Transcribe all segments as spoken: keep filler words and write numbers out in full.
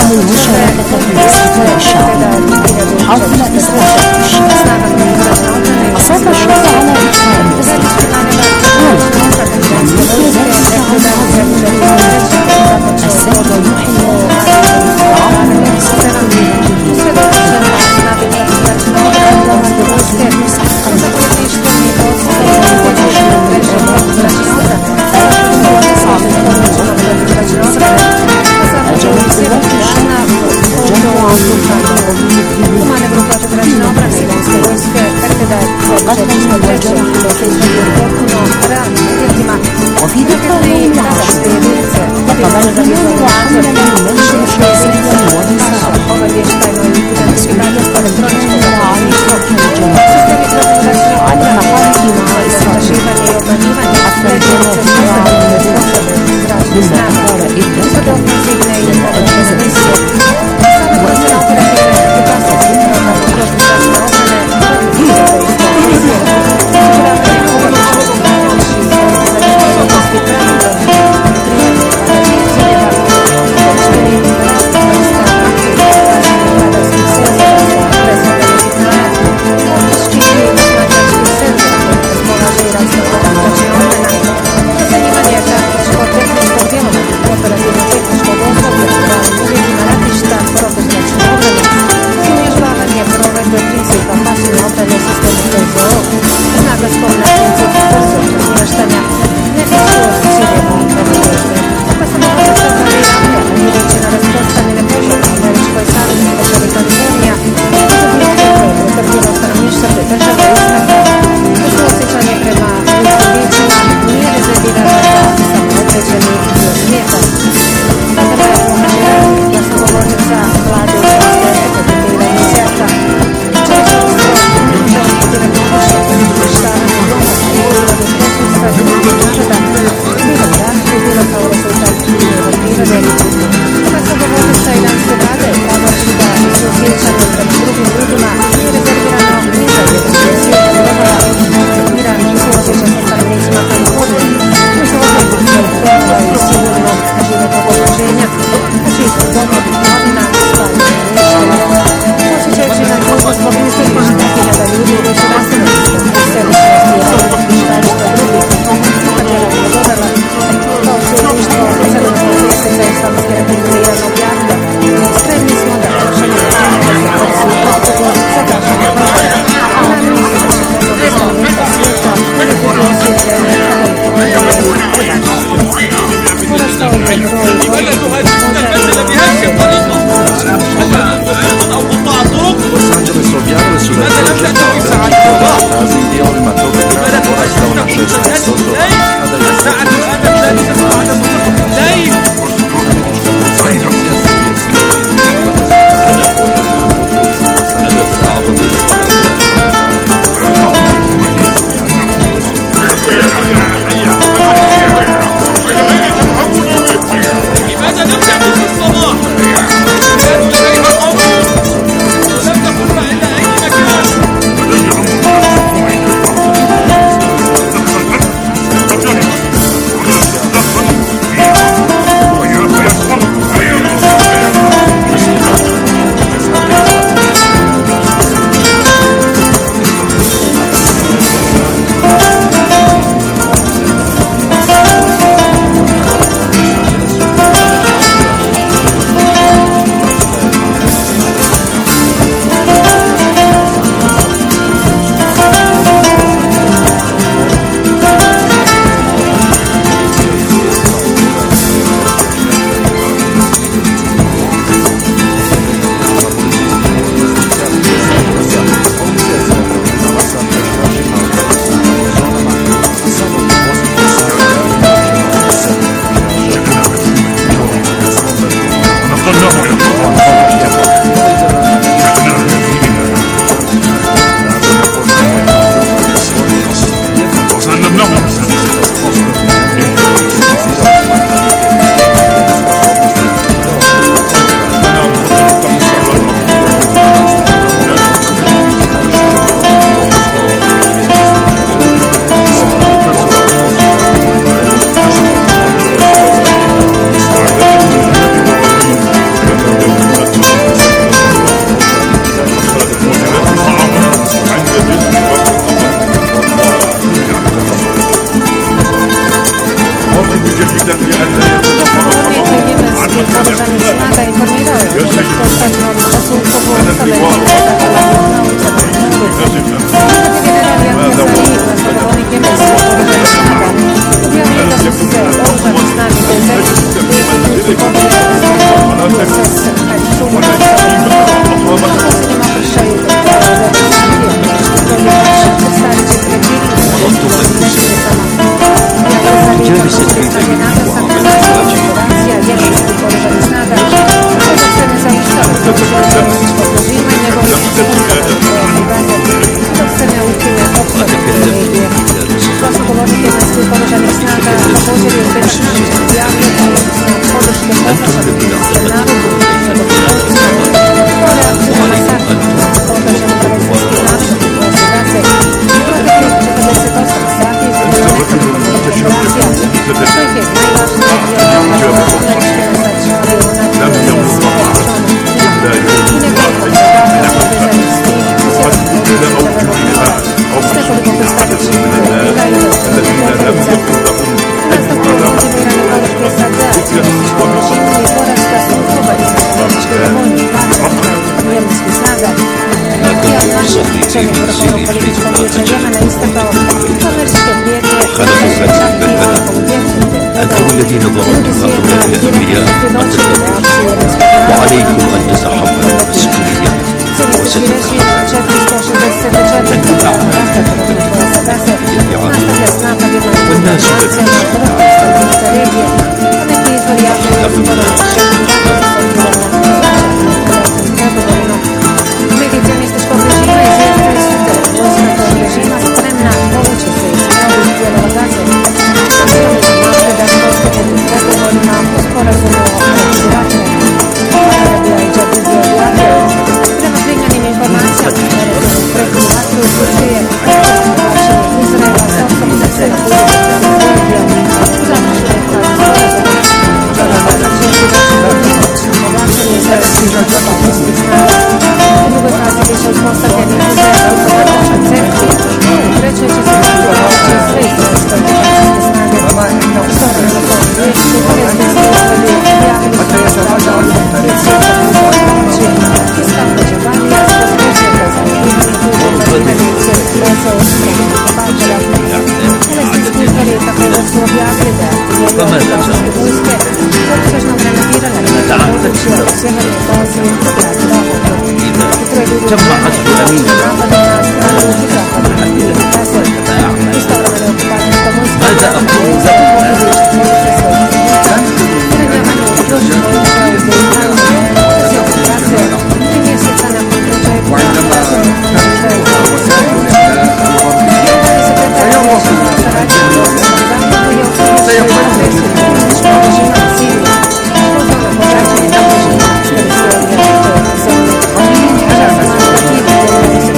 المشاركة في الاستفتاء الشعبي حول إسقاط الشمس. أصاب الشرطة على إطفاء الاستفتاء السيد يحيى عبر وفي دقائق طلب الجميع وعمل المنشأ الشخصية ونساء المسؤولية الإلكترونية وعلى حكم الجميع وعلى محاولة مع إسرائيل حتى الجميع وعلى المدرسة مما أثار إبداع للمؤسسة oružanih snaga informirao je o posebnom sukobu Palestine sa Hamasom na Crnom moru. General Jahja Sarij, glasnogovornik jemenskih oružanih snaga, objavio da su se oružane snage te zemlje i U S S Hartuma u posljednjem okršaju veće sankcije, što je predstavit će pređivljeni nesretama. Jahja Sarij stavio naglasak na operacija jemenskih oružanih snaga, dok se ne zaustave terorističko režima i njegovih gaze, dok se ne ukine opsade regije. Glasnogovornik jemenskih oružanih snaga također je bezgranično objavio da podrške poznačanih jemenskog narodu i njegovim borcima kao reakciju na masakr pogađen u palestinskim narodom u pojasu Gaze i proteklih četrdeset osam sati izgledaju nekoliko operacija, što ih je najvažnije odvijeno američke nasačare u NATO U S S Washingtonu i nekoliko operacija povezanih s tim u sjevernom području Crvenog mora s nekoliko pristaničnih profila i letelica. U nastavku kontinuirane podrške S A D-a islamističkom režimu i porasta sukoba između američke vojne i paravojne jemenskih snaga, Jahja Sarij, čelnik Vrhovnog političkog vijeća Jemena, istakao da američke prijetnje najveće čak i ovakvu djecu أنتم الذين ظلمتم هؤلاء الأنبياء وعليكم أن تتحملوا المسؤولية والناس Medicijanističkog režima izvijestili su da je vojska tog režima spremna povući se iz novih dijelova Gaze, sionizam napredak postignut u pregovorima o sporazumu o prekidu vatre. Arabija i Džabudi objavio. Prema primljenim informacijama, sporazum o prekidu vatre uključuje povlačenje Izraela sa osamdeset sedam tisuća vojnika, završenje faze sporazuma, završenje dugoročno povlačenje izraelskih obavljskih snaga. U drugoj fazi biće uspostavljeni uzajamni površan centri, u trećoj će se povući sve izraelske okupacijske snage. Shodno tom izvješću, palestinski ustavi objavili su razražavanje predsjednika Izraelske i stavka Džabalija s poslušnjaka za ubijenih ljudi bazirani u centru Gaze od strane okupatora. Palestinski ustavi također su objavili da je artiljerija izraelske vojske opsežno granatirala jedna područja u sjevernoj bazi u gradu Rahotu. U previdu napadima na stranu i zapadima Gaze, istovremeno okupacijska vojska Izraelske pokušajući područje svojih vojnika, ranjavanje još vojnika u Bejtanu, sjever Gaze, tri mjeseca nakon početka ratovnog izraelskog područja. Generalni sekretar Vijeća za saradnju na Zapadu je osudio agresiju komunističkog režima u Siriji, pozvao na povraćanje nadležnih terorističkih na zemlji. Državna snaga Kina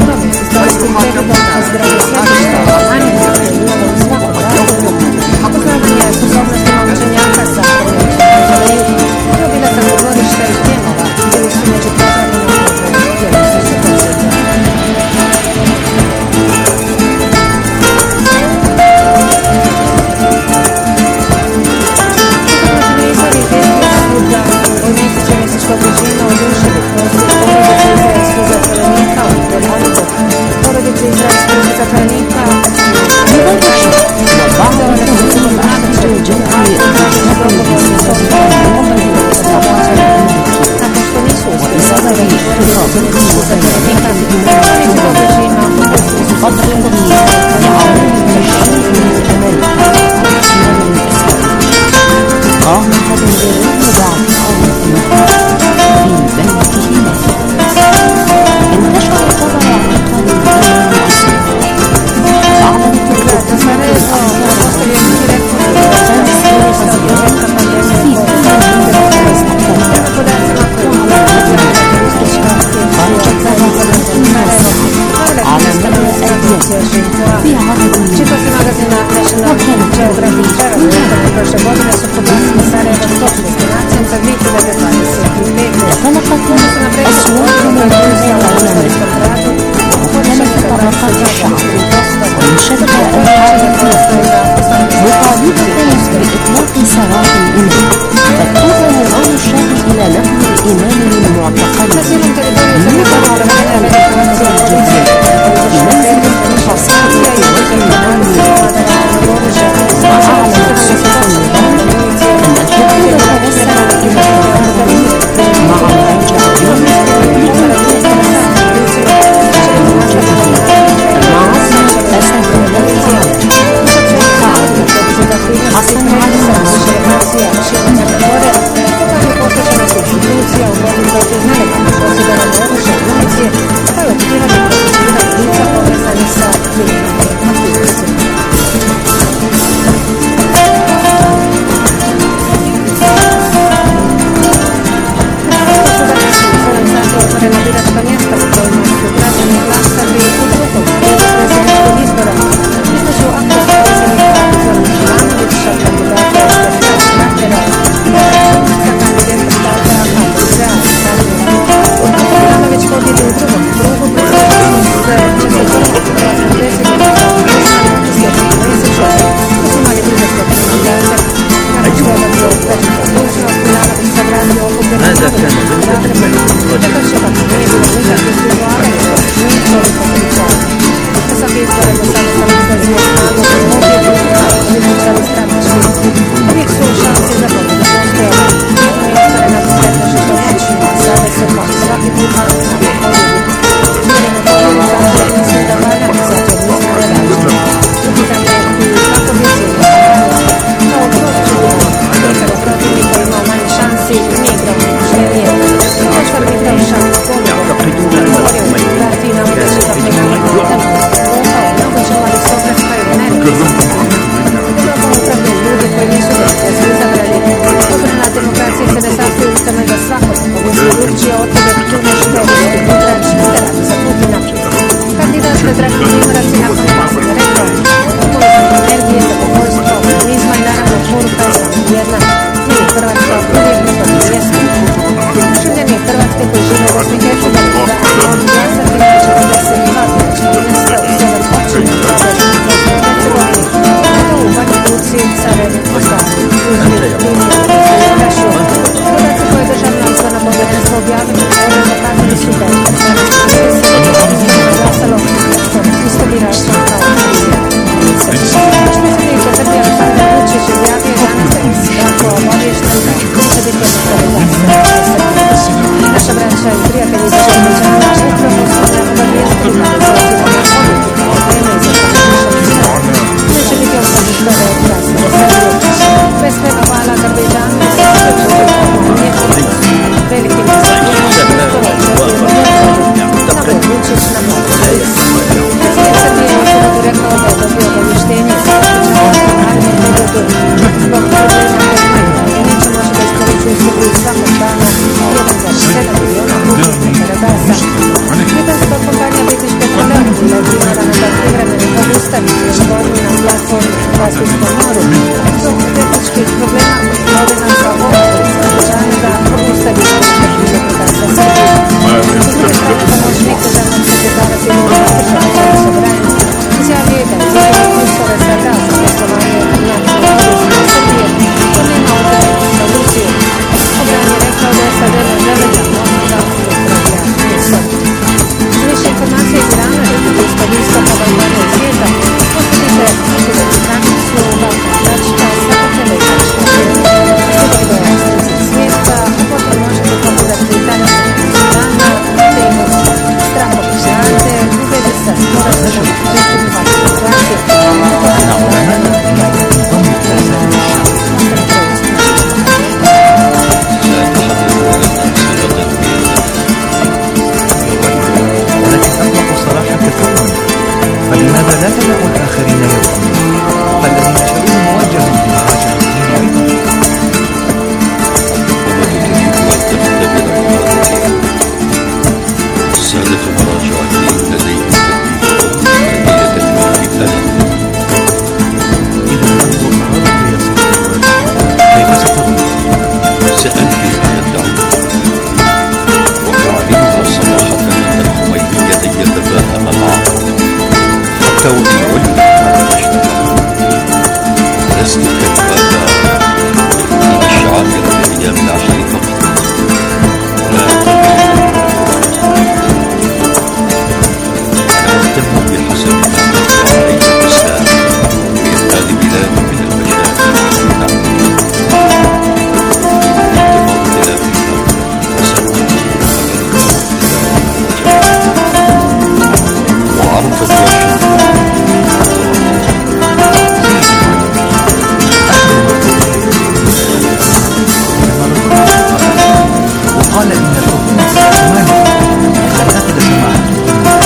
novim istorijskim pregledom o zgradi svetišta, animacije i uloga u svakom razdoblju, upoznavanje sposobnosti momčenjaka sa Mauzoleju, obilatak dvorišta i Kemala bili su među poželjnim obrazom Jerusalskog podsjeća. Vojnici sionističkog režima odušili porodice izraelskih zatvorenika u Tel-Avivu, porodice izraelskih zatvorenika pozvane su se odmravići, ali dogovorni su nakon što nisu uspjeli zatvoriti porodice sionističkih zatvorenika, sionističkog režima upustili su se Čitaoci magazina National Geographic Travel prošle godine su proglasili Sarajevo top destinacijom za dvije hiljade dvadeset pete. Oni su na predsjedku odluka i ustala u istorijskom gradu, podišanje hrvatska za tri posto, šedoga odličenja postoje za osamdeset na cijelom teritoriju se nekada promenja legitimacija policije, Sankcija i uvođenje nasilja da ratnog oružja, značajno se da se počne policije, policije da ne se rada i da je institucija u borbi protiv nelegalnog posjedovanja oružja i municije, kao i otkrivanje i procesuiranje lica povezanih sa kriminalnim aktivnostima. Otvorena biračka mjesta u kojima su građani glasali u drugom krugu predsjedničkog izbora između aktualnog predsjednika Zorana Milanovića, kandidata S D P-a Šratera i predsjednika kandidata H D S-a Stanimira. Milanović pobjedi u drugom krugu predsjednici se četvrtog hrvatskog predsjednika Dušana sljedećeg mjeseca uzimali drugoskog kandidata. Nakon što je dobio predsjednika dužnost, Milanović sagradio okupljeno narodno u Zagrebu. Tako će vam nije bilo nikakvih izlaganja, nije toliko pričala. Na svaki izbore do sada sam izlazio snagu i pobjedu kao političari stranački. Uvijek su šanse za pobjedu postojale. Jedno je ostvarena do prepožito moćima, a sada se kao svaki put na pobjedu. Vjerujemo pobjedu zato jer mislim da valja, zato jer nismo realični. Upitan je i kako bi se imao kao protiv nekada protivnika imao manje šansi i nije igrao nemožnije. Košar bi igrao šansu pobjedu. Govorio u fotografiji navodeći kako je jedan pohao nahođava aristokratska i nerealista. Evropom upravljaju ljudi koji nisu demokratski izabrani. Otvorena demokracija se ne sastoji u tome da svako ovisi drugčije od tebe tu nešto dobiti, potrač, ne radi za Putina. Kandidat Predrag Primorac je nakon glasine rekao: povezano energije, zadovoljstvo, optimizma i naravno poruka je samo jedna. Mi je Hrvatska uvijek mi to jesmo. Življeni Hrvatske koji žive u Bosni i Hercegovini da mogu glasati na četrdeset dva biračka mjesta u sedam općina u Bosni i Hercegovini, a to u Banja Luci, Sarajevu, Mostaru, Tuzli, Livnu i Rašu. Podaci koje je Državno izborno povjerenstvo objavilo pokazali su da je jedanaest zarez trideset posto glasalo isto birača. isto moru, dok tehničkih problema vode nam za obvez obećanje da prvu stabilnost državnog gospodarstva Srbije. S druge strane, pomoćnik državnog sekretara Sigurno Matiša Nikola Sobrajin izjavio je da je izgledanje uslove sada za poslovanje naftnog turizma Srbije to nema odrednog sa Rusiju. Sobrajin je rekao da S A D ne žele da novi naftu upravlja Rusom. Za više informacije iz Irana i Bliskog istoka, Balkana i svijeta posjetite našu web stranicu balkan tačka svakotele tačka Stigli do stručnog svijeta, a potom možete pogledati današnje izgledanja na temu strahopišate u vezi sa sporazumom pristupima Hrvatske فلماذا لا تدع الآخرين يرغبون؟ فالذي نشأوه موجه بمراجع الدين أيضا. السادة مراجع الدين لديهم تكليف تكليف ألم. إذا ننظر معرض يا صديقي كيف ستظن؟ سأنفي ما يدعون وأعلنها صراحة أن الخميني يتفاهم معه حتى وإن علم على اشتغل. لست كالآباء من الشعائر الأيام العشر فقط، لا أهتم بحسب ما تدعو عليه الإسلام في هذه البلاد من المشاكل والتعليم. انتظرت إلى فكرة وسلمت وعرفت واشنطن وقال إن الحكومة العثمانية لم تأخذ سماحة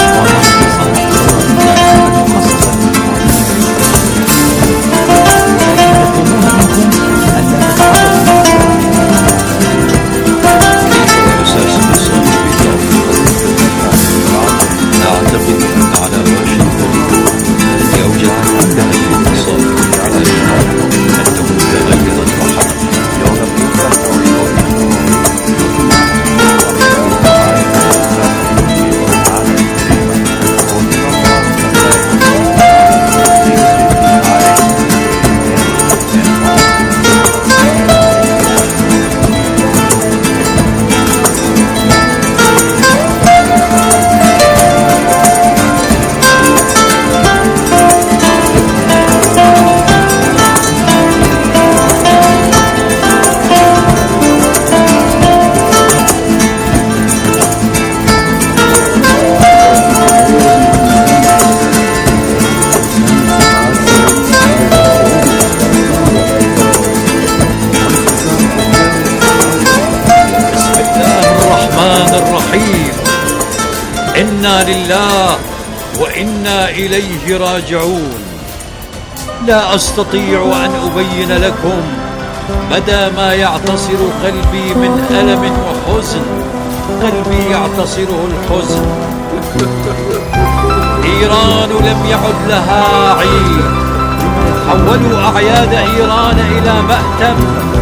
إنا لله وإنا إليه راجعون. لا أستطيع أن أبين لكم مدى ما يعتصر قلبي من ألم وحزن. قلبي يعتصره الحزن. إيران لم يعد لها عيد، حولوا أعياد إيران إلى مأتم.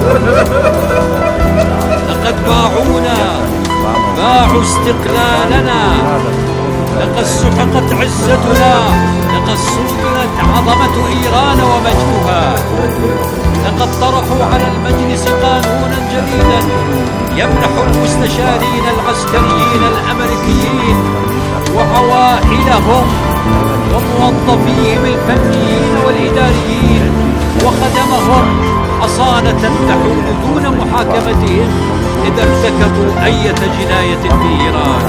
لقد باعونا، باعوا استقلالنا، لقد سحقت عزتنا، لقد سلبت عظمة إيران ومجدها. لقد طرحوا على المجلس قانونا جديدا يمنح المستشارين العسكريين الأمريكيين وعوائلهم وموظفيهم الفنيين والإداريين وخدمهم حصانة تحول دون محاكمتهم إذا ارتكبوا أي جناية في إيران.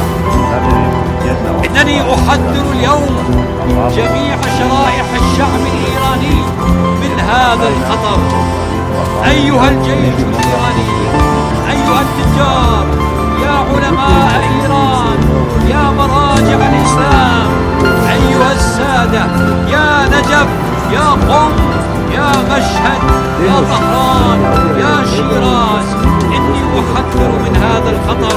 إنني أحذر اليوم جميع شرائح الشعب الإيراني من هذا الخطر. أيها الجيش الإيراني، أيها التجار، يا علماء إيران، يا مراجع الإسلام، أيها السادة، يا نجف، يا قم، يا مشهد، يا طهران، يا شيراز، إني أحذر من هذا الخطر.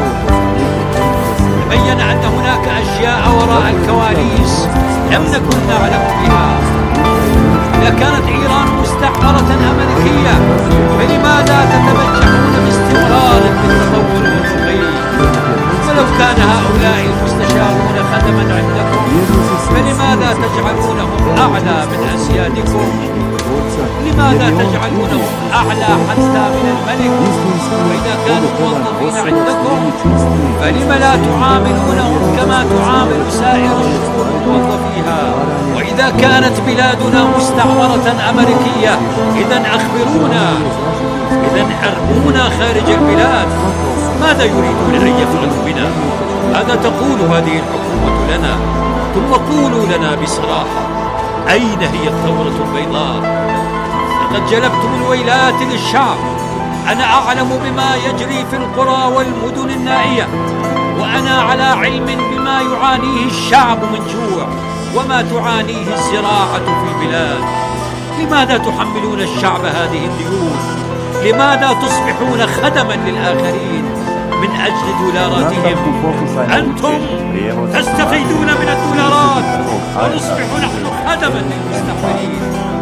تبين أن هناك أشياء وراء الكواليس لم نكن نعلم بها. إذا كانت إيران مستعمرة أمريكية فلماذا تتبجحون باستمرار بالتطور المنطقي؟ ولو كان هؤلاء المستشارون خدما عندكم فلماذا تجعلونهم أعلى من أسيادكم؟ لماذا تجعلونهم أعلى حتى من الملك؟ وإذا كانوا موظفين عندكم فلم لا تعاملونهم كما تعامل سائر الشؤون موظفيها؟ وإذا كانت بلادنا مستعمرة أمريكية إذن أخبرونا، إذن أرمونا خارج البلاد. ماذا يريدون أن يفعلوا بنا؟ هذا تقول هذه الحكومة لنا. ثم قولوا لنا بصراحة، أين هي الثورة البيضاء؟ لقد جلبتم الويلات للشعب. أنا أعلم بما يجري في القرى والمدن النائية، وأنا على علم بما يعانيه الشعب من جوع وما تعانيه الزراعة في البلاد. لماذا تحملون الشعب هذه الديون؟ لماذا تصبحون خدما للآخرين من أجل دولاراتهم؟ أنتم تستفيدون من الدولارات ونصبح نحن خدما للمستعمرين.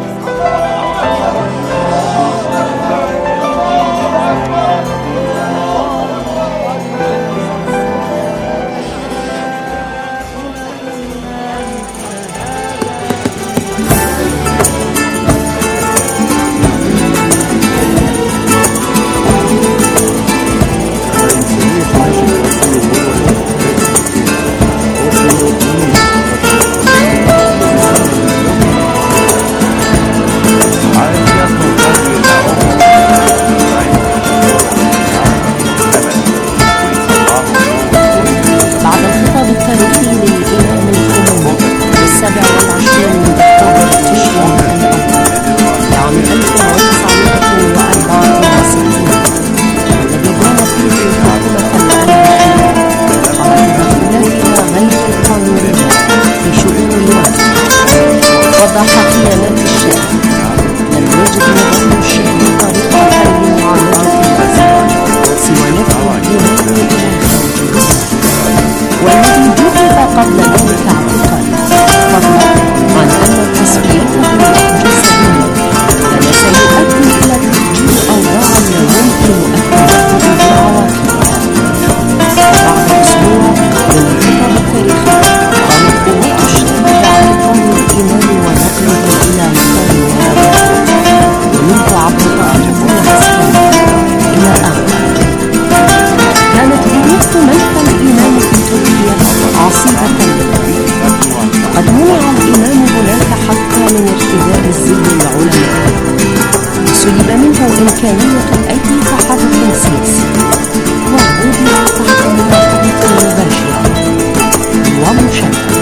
إمكانية أي تحرك سياسي ووضع تحت مراقبة مباشرة ومشاركة.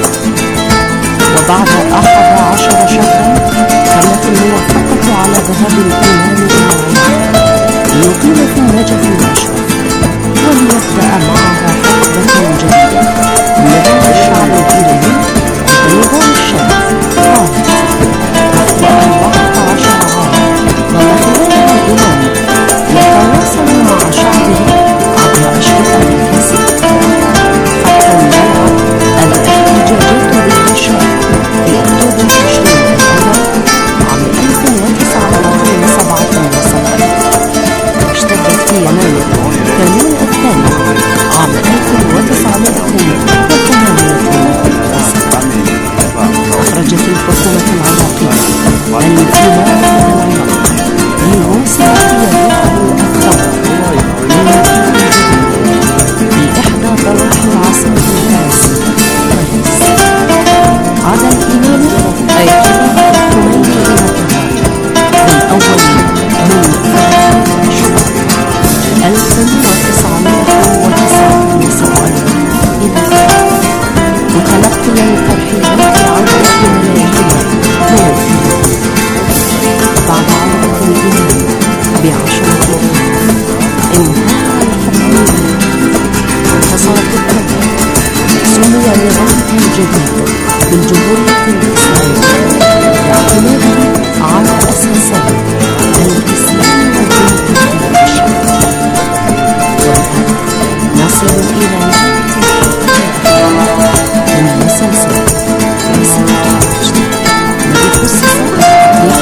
وبعد أحد عشر شهرا تمت الموافقة على ذهاب الإمام إلى العراق ليقيم في النجف الأشرف وليبدأ معها حقبة جديدة نظام الشعب الإيراني بنظام الشرف خالص وفق أربعة عشر عاما ظل خلالها الإمام يتواصل مع شعبه عبر أشرطة الكاسيت حتى اندلعت الاحتجاجات بالبشر في أكتوبر تشرين الأول عام ألف وتسعمائة وسبعة وسبعين، واشتدت في يناير كانون الثاني عام ألف وتسعمائة وثمانية وسبعين. أخرجت الحكومة العراقية الانفلات من العراق ليواصل قيادته الثورة من في إحدى ضواحي العاصمة الفارسية باريس. عاد الإمام آية الله الخميني إلى كرمان بالأول من ثلاثين شهر ألف وتسعمائة وتسعة وسبعين إلى متلقيا ترحيبات العودة بملايين من الفلوس. بعد عودة الإمام بعشرة أيام انهار الحكم وانتصرت الدولة. سمي نظامها الجديد بالجمهورية الإسلامية باعتماده على أساسين الإسلام والديمقراطية. وبهذا نصل إلى نهاية من مسلسل رسالة المجد الذي خصص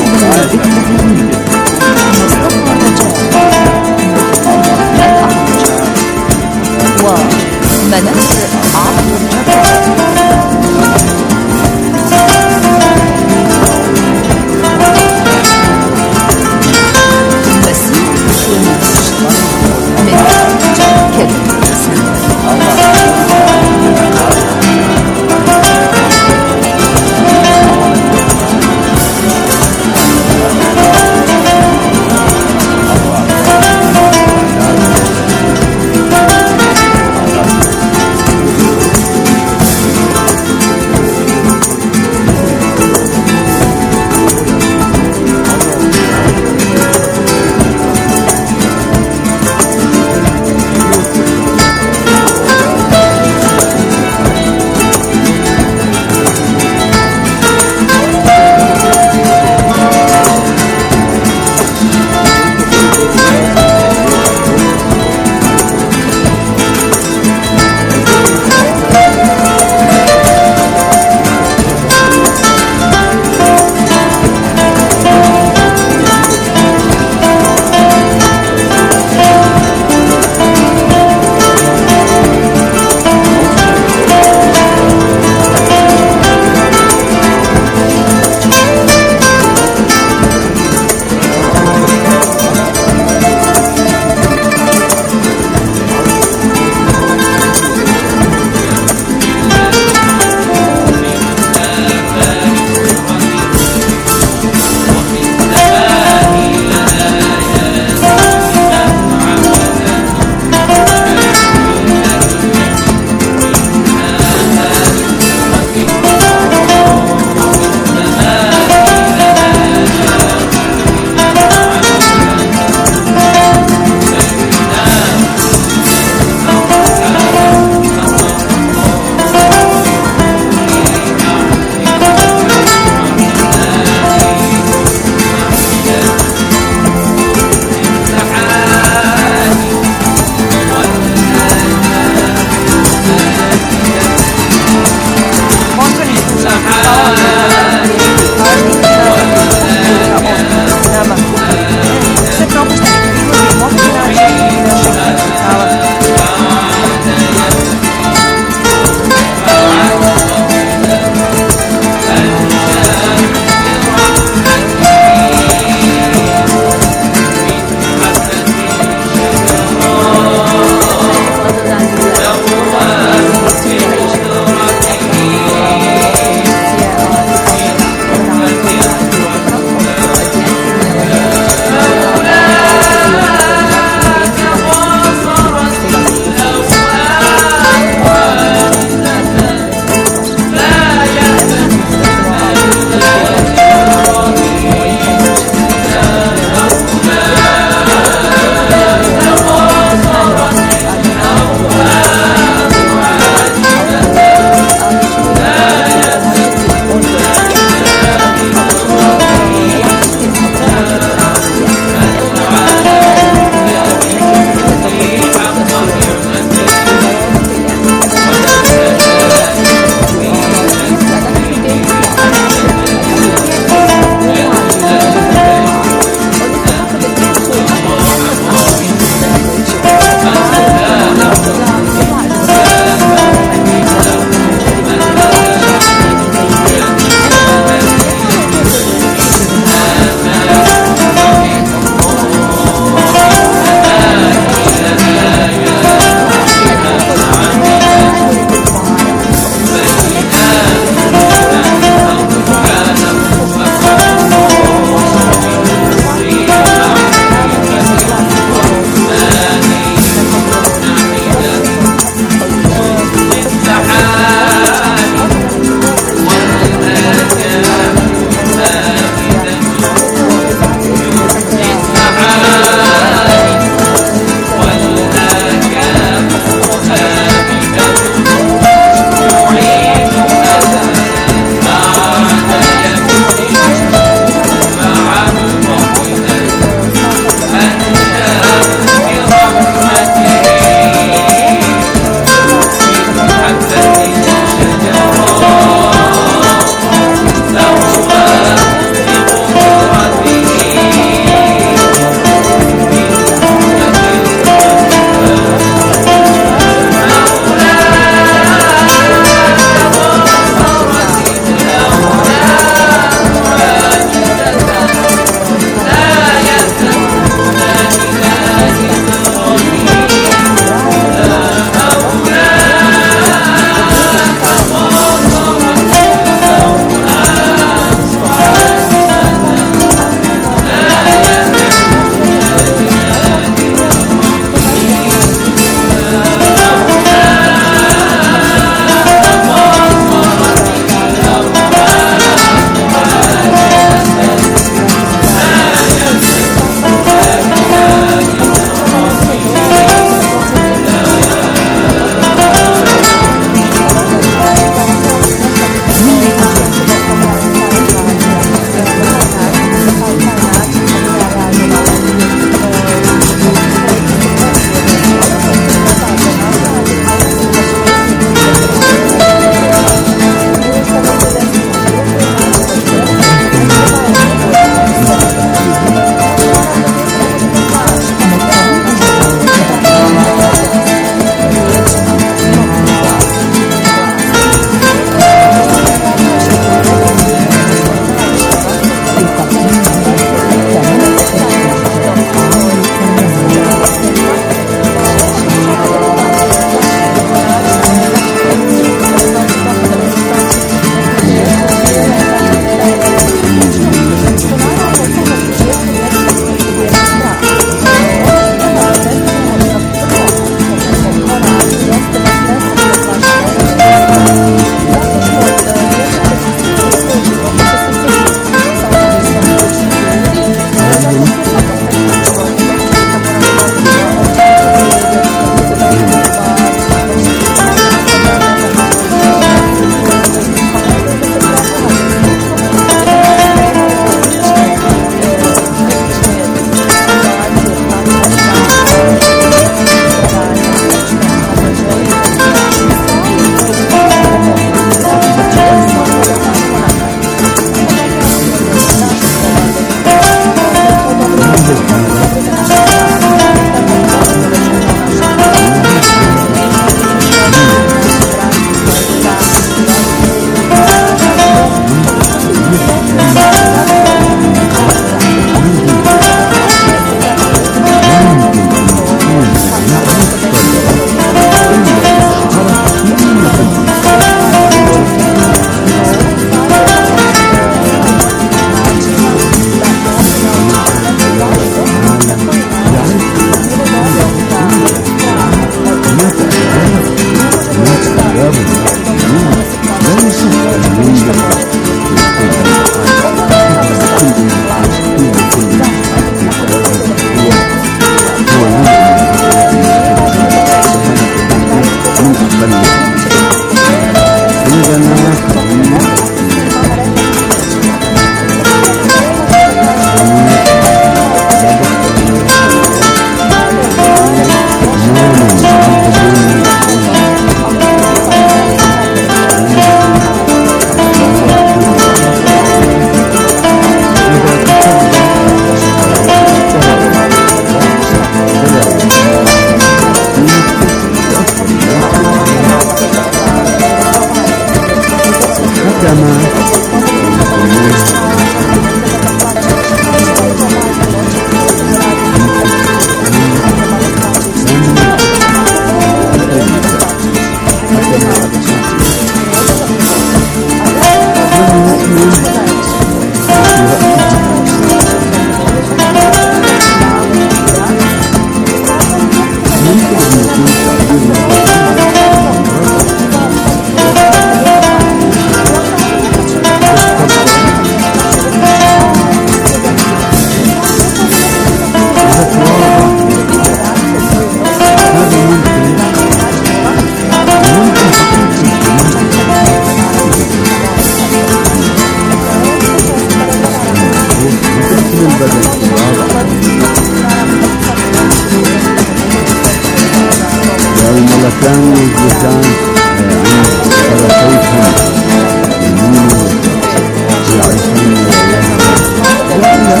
كانوا يجلسان عند طرفيهم يمين ويعيشون ولا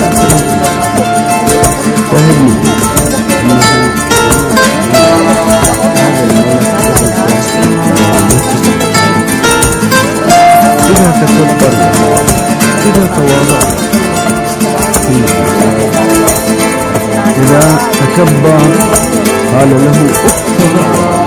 فهموا إذا تكبر إذا تواضع إذا تكبر قال له اتبع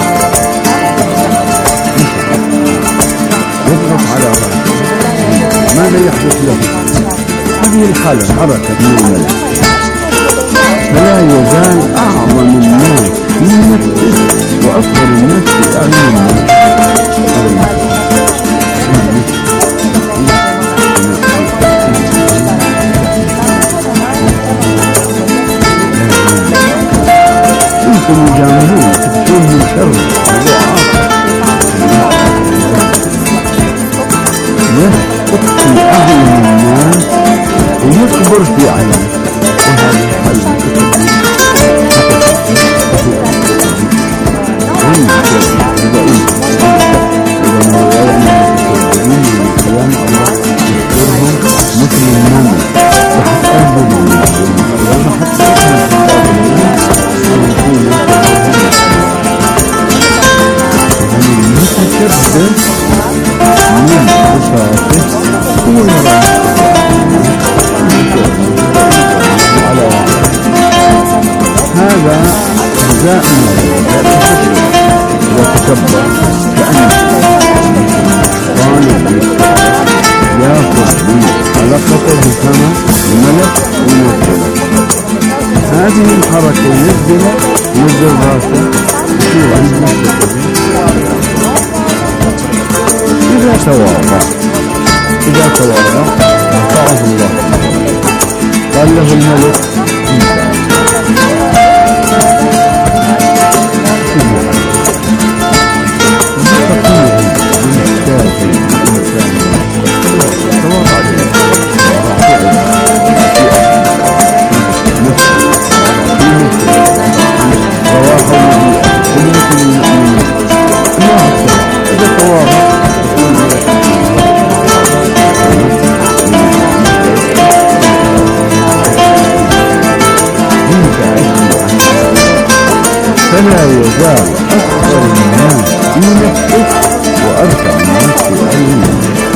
يضغط على رأسه. ماذا يحدث له؟ هذه الحالة حركة من الملك، فلا يزال أعظم الناس في نفسه وأكبر الناس في أعين الناس. أنتم مجاملون تبتون من شر يسقط في أعين الناس ويكبر في عينه، وهذه حل مثل النمل تحت قلبهم حتى المتكبر من صفاته هو يرى على هذا جزاء وتكبر كأنه طالب ياخذ بحلقته كما الملك وينزله. هذه الحركة ينزله ينزل راسه يصير عنده إذا تواضع إذا تواضع رفعه الله. قال له الملك فلا يزال أكبر الناس في نفسه وأرفع الناس في عينه.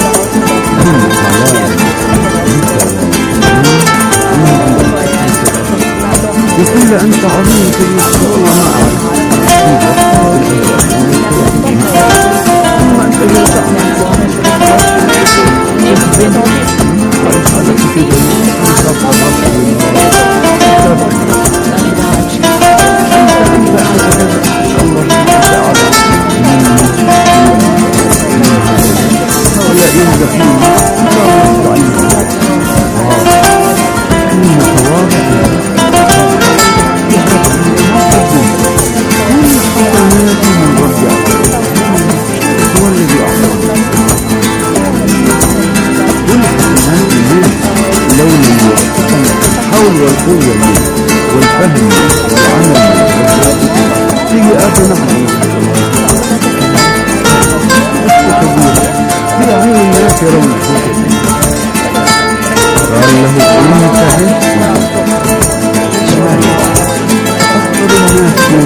يقول له أنت عظيم كبير، والله ما أعرف ثم أنت لا تعلم والقوة والفهم والعمل سيئات نحن في عين الناس يرون قال له انتهي أكثر الناس في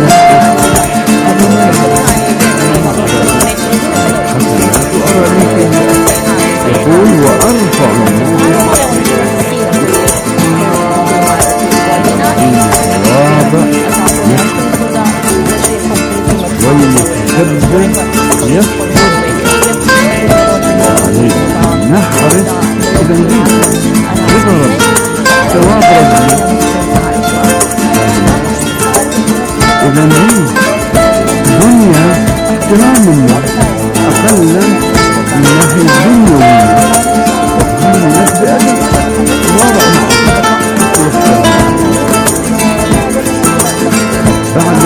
نفسه يقول وأرفع والمتكبر يكبر نحرس بنزين يضرب توابر وبنزين دنيا تمام الناس أقلا من ناحية الدنيا وهم الناس بأدب واضع بعد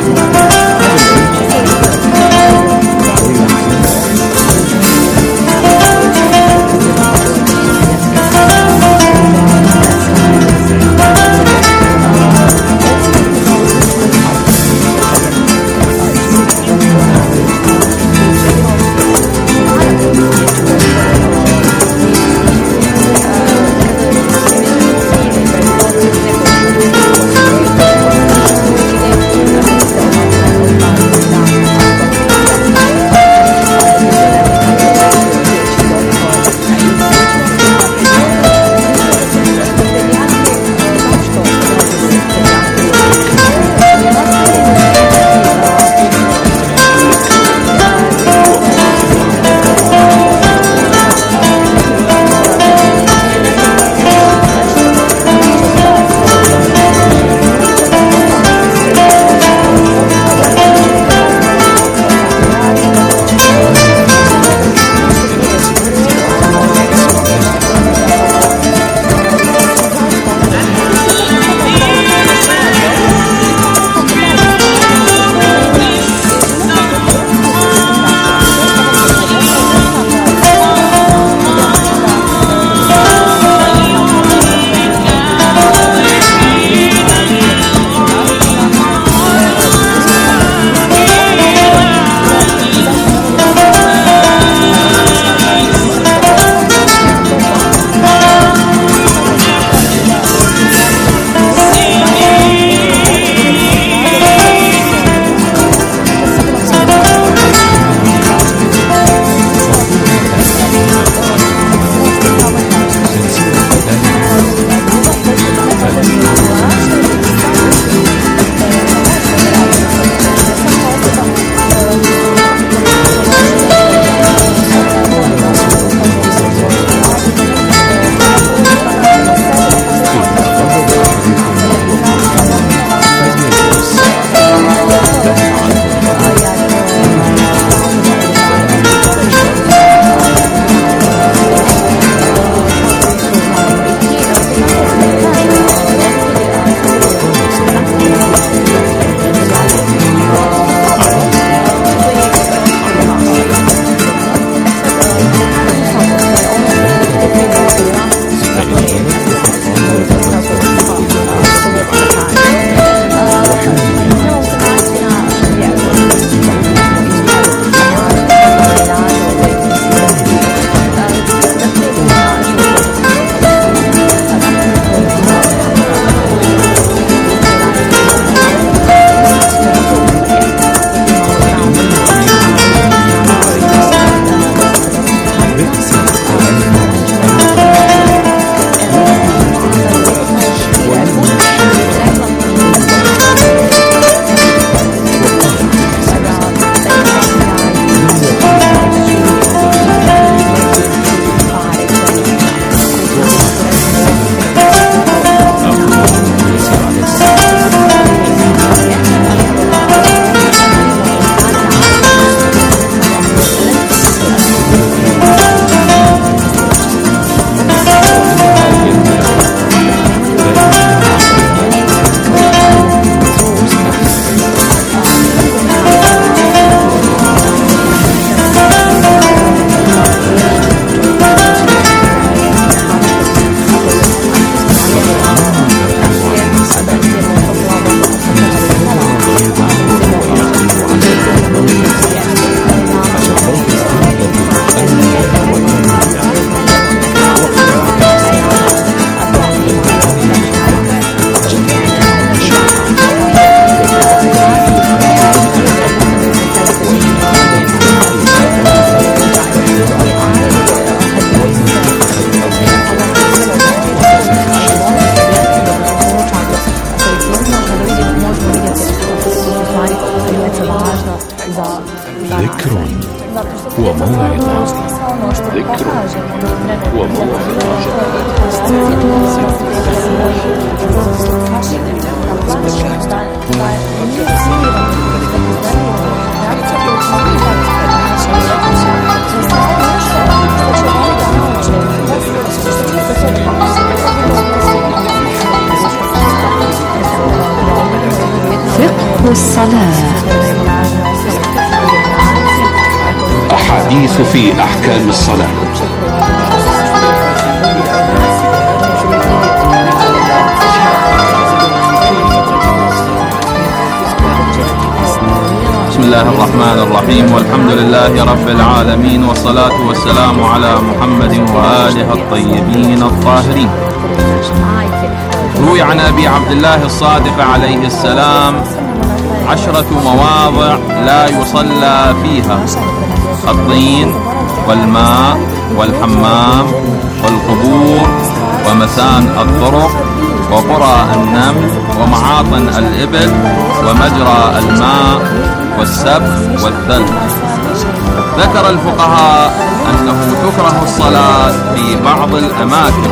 ذكر وموعظة. ذكر وموعظة. فقه الصلاة. أحاديث في أحكام الصلاة. بسم الله الرحمن الرحيم، والحمد لله رب العالمين، والصلاة والسلام على محمد وآله الطيبين الطاهرين. روي عن أبي عبد الله الصادق عليه السلام عشرة مواضع لا يصلى فيها: الطين والماء والحمام والقبور ومسان الطرق وقرى النمل ومعاطن الإبل ومجرى الماء والسبت والثلج. ذكر الفقهاء أنه تكره الصلاة في بعض الأماكن،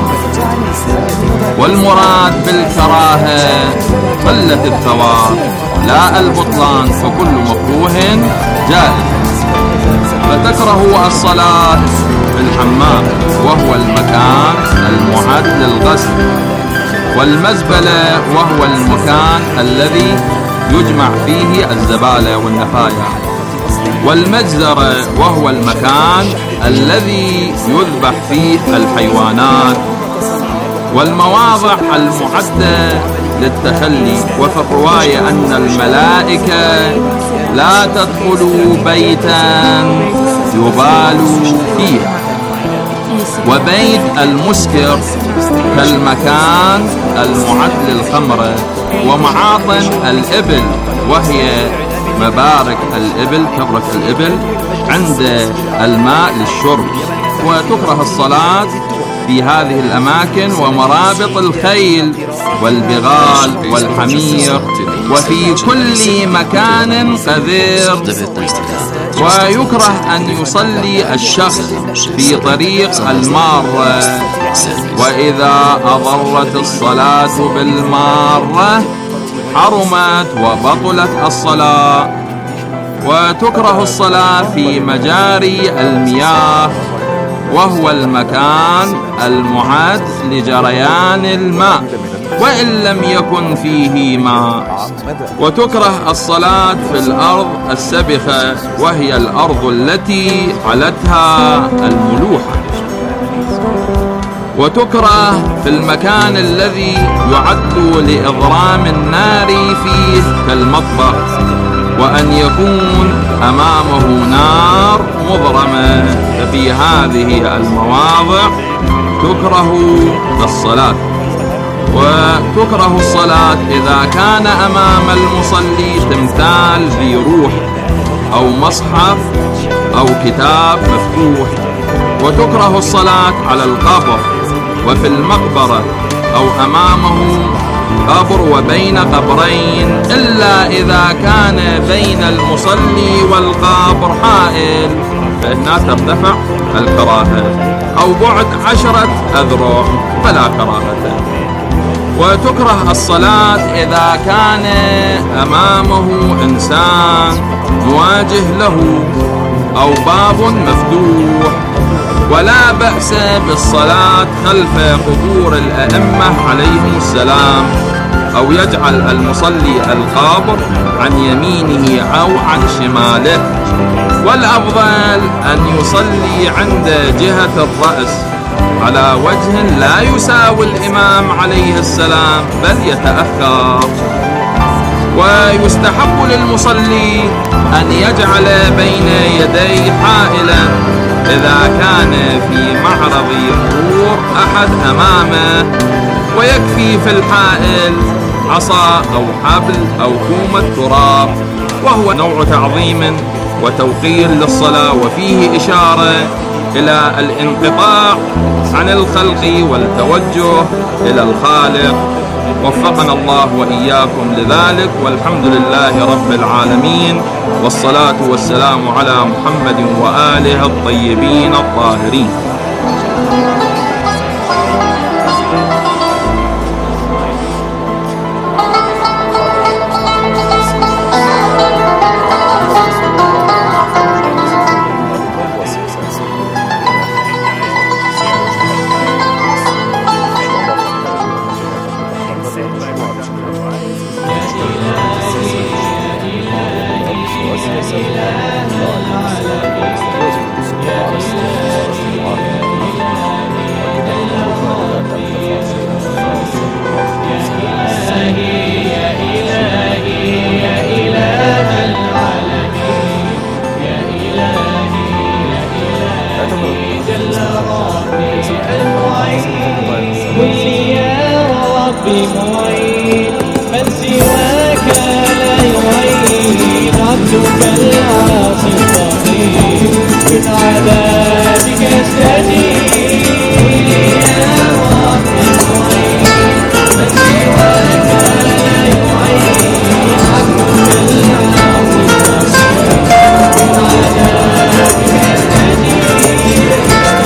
والمراد بالكراهة قلة الثواب لا البطلان، فكل مكروه جائز. فتكره الصلاة في الحمام وهو المكان المعد للغسل، والمزبلة وهو المكان الذي يجمع فيه الزبالة والنفايا، والمجزرة وهو المكان الذي يذبح فيه الحيوانات، والمواضع المعدة للتخلي. وفي الرواية أن الملائكة لا تدخل بيتا يبال فيه. وبيت المسكر كالمكان المعد للخمر. ومعاطن الإبل وهي مبارك الإبل، كبرة الإبل عند الماء للشرب. وتكره الصلاة في هذه الأماكن ومرابط الخيل والبغال والحمير وفي كل مكان قذير. ويكره أن يصلي الشخص في طريق المارة، وإذا أضرت الصلاة بالمارة حرمت وبطلت الصلاة. وتكره الصلاة في مجاري المياه وهو المكان المعد لجريان الماء وإن لم يكن فيه ماء. وتكره الصلاة في الأرض السبخة وهي الأرض التي علتها الملوحة. وتكره في المكان الذي يعد لإضرام النار فيه كالمطبخ، وأن يكون أمامه نار مضرمة. ففي هذه المواضع تكره الصلاة. وتكره الصلاة إذا كان أمام المصلي تمثال ذي روح أو مصحف أو كتاب مفتوح. وتكره الصلاة على القبر وفي المقبرة أو أمامه قبر وبين قبرين، إلا إذا كان بين المصلي والقبر حائل فإنها ترتفع الكراهة، أو بعد عشرة أذرع فلا كراهة. وتكره الصلاة إذا كان أمامه إنسان مواجه له أو باب مفتوح. ولا بأس بالصلاة خلف قبور الأئمة عليهم السلام، أو يجعل المصلي القبر عن يمينه أو عن شماله. والأفضل أن يصلي عند جهة الرأس على وجه لا يساوي الإمام عليه السلام بل يتأخر. ويستحب للمصلي أن يجعل بين يديه حائلا إذا كان في معرض مرور أحد أمامه، ويكفي في الحائل عصا أو حبل أو كومة تراب، وهو نوع تعظيم وتوقير للصلاة، وفيه إشارة إلى الانقطاع عن الخلق والتوجه إلى الخالق. وفقنا الله وإياكم لذلك، والحمد لله رب العالمين، والصلاة والسلام على محمد وآله الطيبين الطاهرين. معين من سواك لا يعين عبدك العاصي الفقير من عذابك استجيب يا رب المعين من سواك لا يعين عبدك العاصي الفقير من عذابك استجيب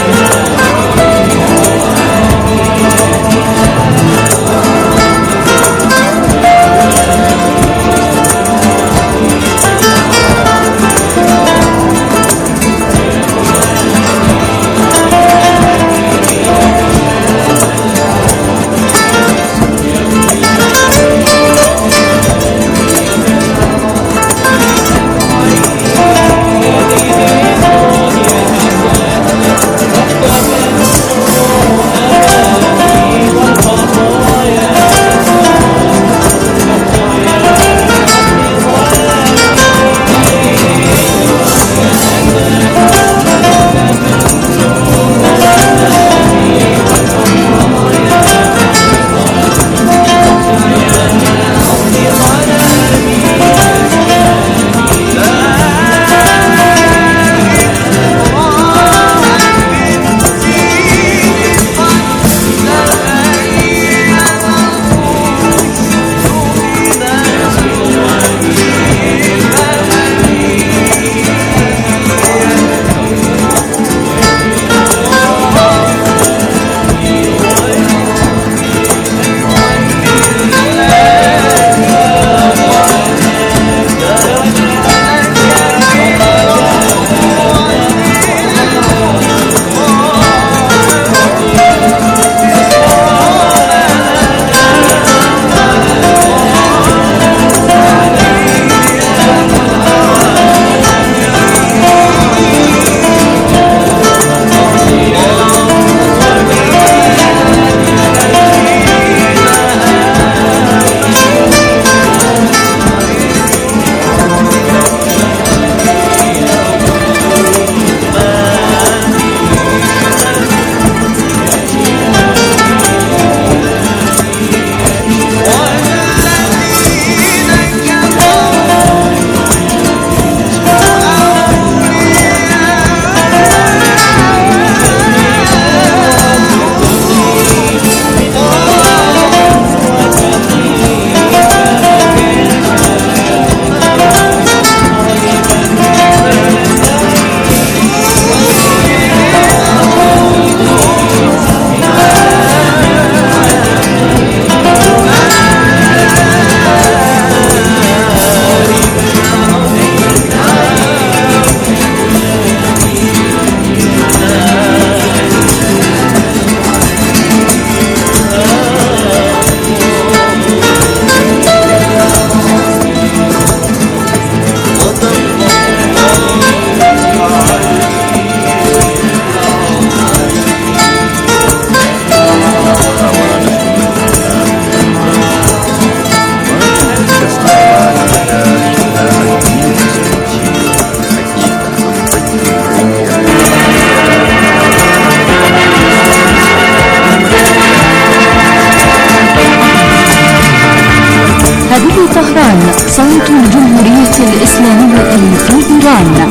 طهران صوت الجمهورية الإسلامية في إيران.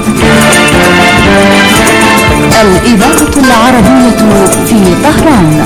الإذاعة العربية في طهران.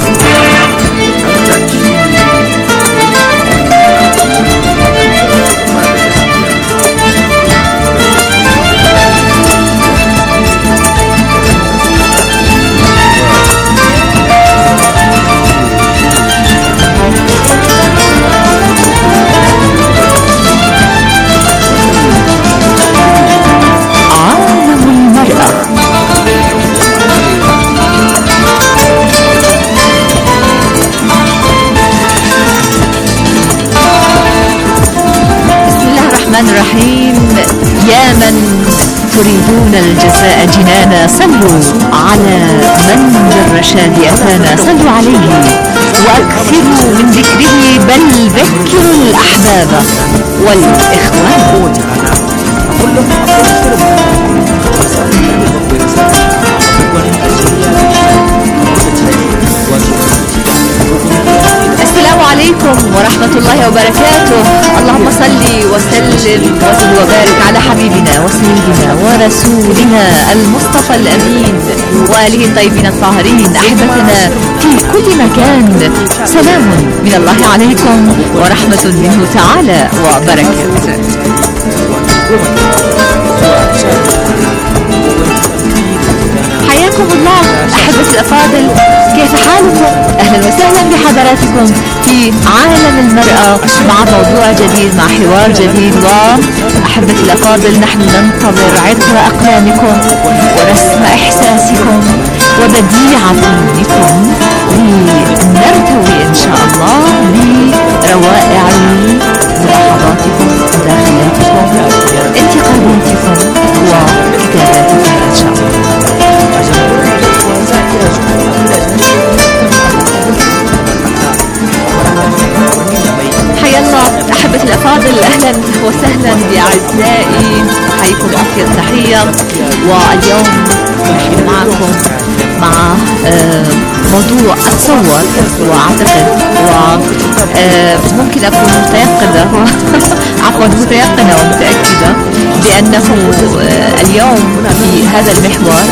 الرحيم. يا من تريدون الجزاء جنانا صلوا على من بالرشاد أتانا، صلوا عليه وأكثروا من ذكره، بل ذكروا الأحباب والإخوان. السلام عليكم عليكم ورحمة الله وبركاته. اللهم صل وسلم وزد وبارك على حبيبنا وسيدنا ورسولنا المصطفى الأمين وآله الطيبين الطاهرين أحبتنا في كل مكان. سلام من الله عليكم ورحمة منه تعالى وبركاته. حياكم الله أحبتي الأفاضل، كيف حالكم؟ أهلا وسهلا بحضراتكم في عالم المرأة مع موضوع جديد مع حوار جديد. وأحبتي الأفاضل، نحن ننتظر عطر أقلامكم ورسم إحساسكم وبديع فنكم لنرتوي إن شاء الله بروائع ملاحظاتكم وداخلاتكم انتقاداتكم وكتاباتكم إن شاء الله. حيا الله أحبتي الأفاضل، أهلا وسهلا بأعزائي، حيكم أطيب تحية. واليوم نحن معكم مع موضوع أتصور وأعتقد وممكن أكون متيقنة عفوا متيقنة ومتأكدة بأنه اليوم في هذا المحور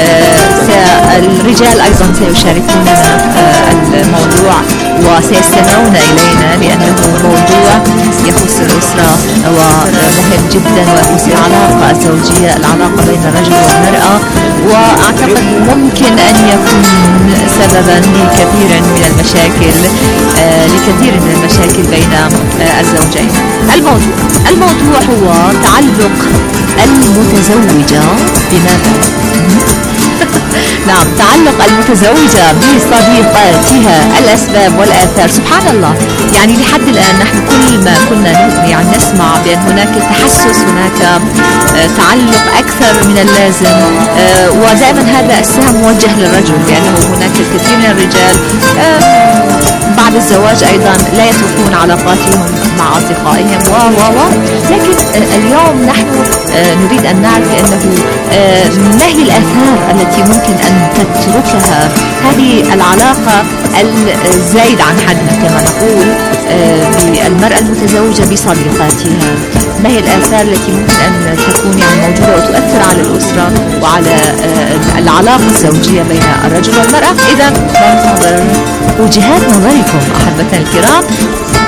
الرجال أيضا سيشاركوننا الموضوع وسيستمعون إلينا، لأنه موضوع يخص الأسرة ومهم جدا ويخص العلاقة الزوجية، العلاقة بين الرجل والمرأة، وأعتقد ممكن أن يكون سببا لكثير من المشاكل لكثير من المشاكل بين الزوجين. الموضوع الموضوع هو تعلق المتزوجة بماذا؟ نعم، تعلق المتزوجة بصديقاتها، الأسباب والآثار. سبحان الله، يعني لحد الآن نحن كل ما كنا يعني نسمع بأن هناك تحسس، هناك تعلق أكثر من اللازم، ودائما هذا السهم موجه للرجل، لأنه هناك الكثير من الرجال بعد الزواج أيضا لا يتركون علاقاتهم مع أصدقائهم و و و لكن اليوم نحن نريد أن نعرف أنه ما هي الآثار التي ممكن أن تتركها هذه العلاقة الزايد عن حدها كما نقول بالمرأة المتزوجة بصديقاتها. ما هي الآثار التي ممكن أن تكون يعني موجودة وتؤثر على الأسرة وعلى العلاقة الزوجية بين الرجل والمرأة؟ إذا ننتظر وجهات نظركم أحبتنا الكرام.